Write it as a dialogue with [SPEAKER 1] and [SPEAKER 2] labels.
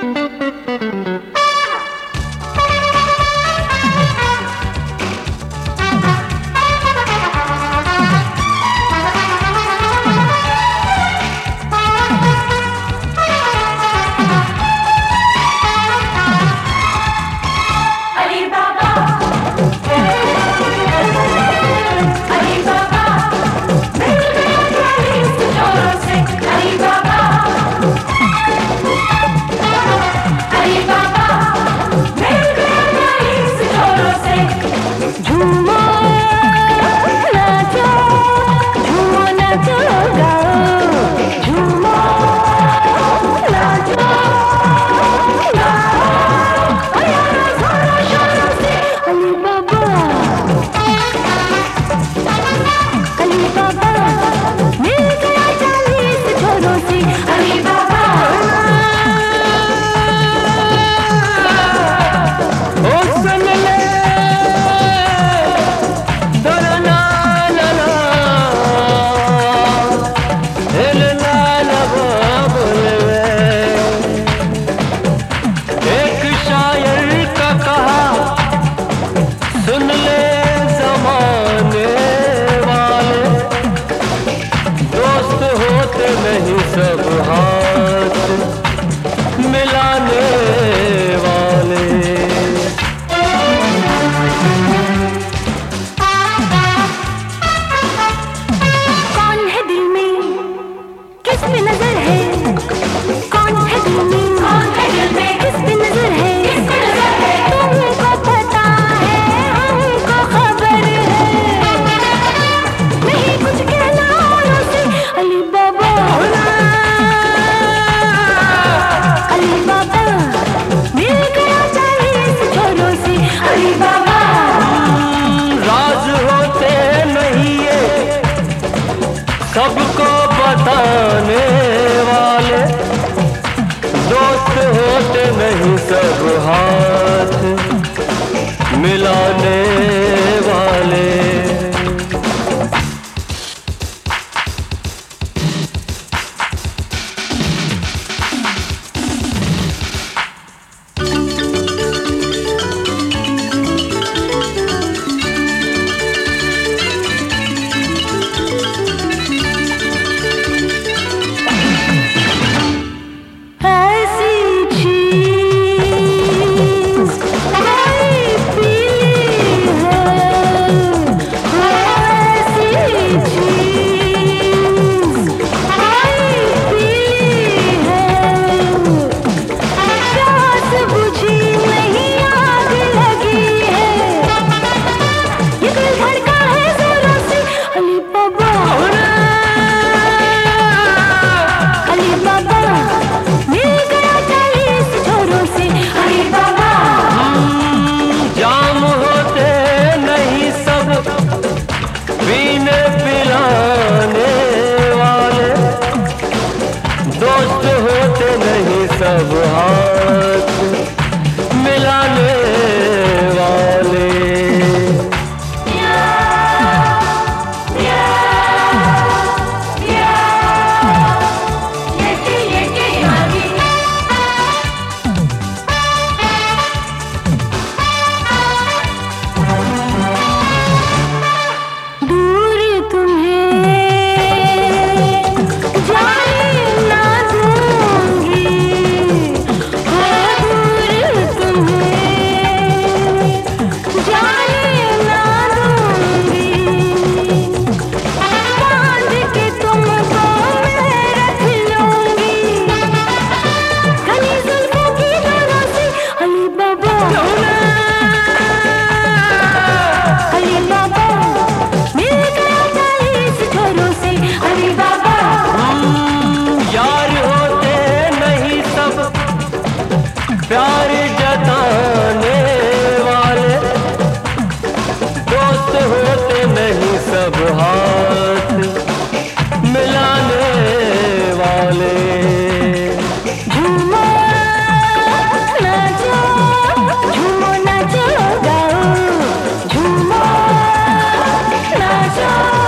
[SPEAKER 1] सब हाथ मिलाने वाले।
[SPEAKER 2] कौन है दिल में किस पे नजर है, कौन है दिल में किस पे नजर है, तुमको पता है हमको खबर है, नहीं कुछ कहना औरों से। अली बाबा अली बाबा मिल गया चालीस छोरों से। अली बाबा
[SPEAKER 1] राज होते नहीं ये सबको बताने वाले, दोस्त होते नहीं सब हाथ मिलाने वाले। दोस्त होते नहीं सब हाथ मिलाने वाले।
[SPEAKER 2] दूर तुम्हें
[SPEAKER 1] प्यार जताने वाले, दोस्त होते नहीं सब हाथ मिलाने वाले।
[SPEAKER 2] झूमो नाचो, झूमो नाचो गाओ, झूमो नाचो।